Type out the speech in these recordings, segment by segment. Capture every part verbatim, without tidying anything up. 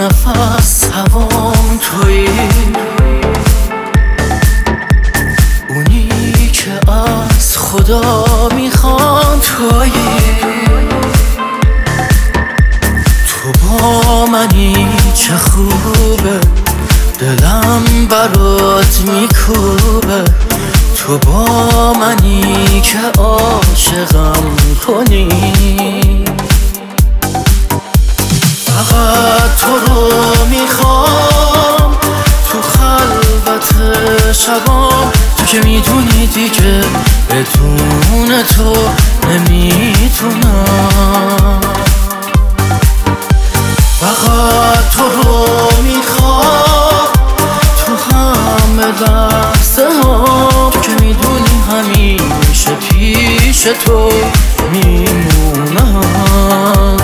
نفس هوام تویی، اونی که از خدا میخوان تویی. تو با منی چه خوبه، دلم برات میکوبه. تو با منی که عاشقم کنی، فقط تو رو میخوام تو خلوت شبام. تو که میدونی دیگه بدون تو نمیتونم. فقط تو رو میخوام تو همه لحظه ها. تو که میدونی همیشه پیش تو میمونم.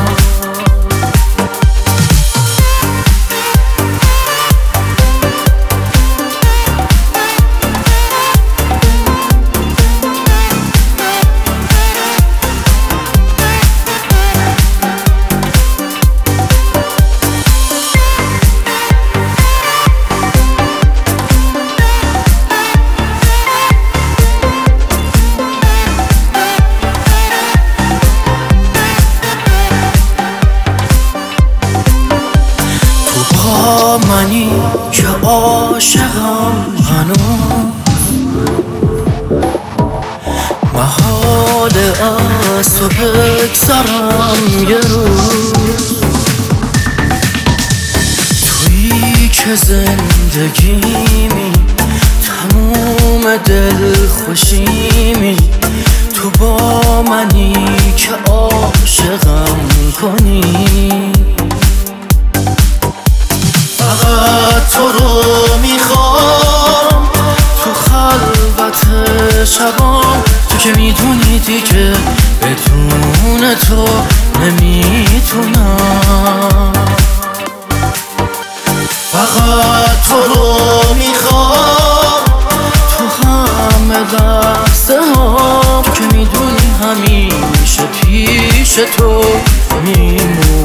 با منی که عاشقم هنوز، محاله از تو بگذرم یه روز. تویی که زندگیمی، تموم دل خوشیمی. تو با منی که عاشقم کنی، فقط تو رو میخوام تو خلوت شبام. تو که میدونی دیگه بدون تو نمیتونم. فقط تو رو میخوام تو همه لحظه ها. تو که میدونی همیشه پیش تو میمونم.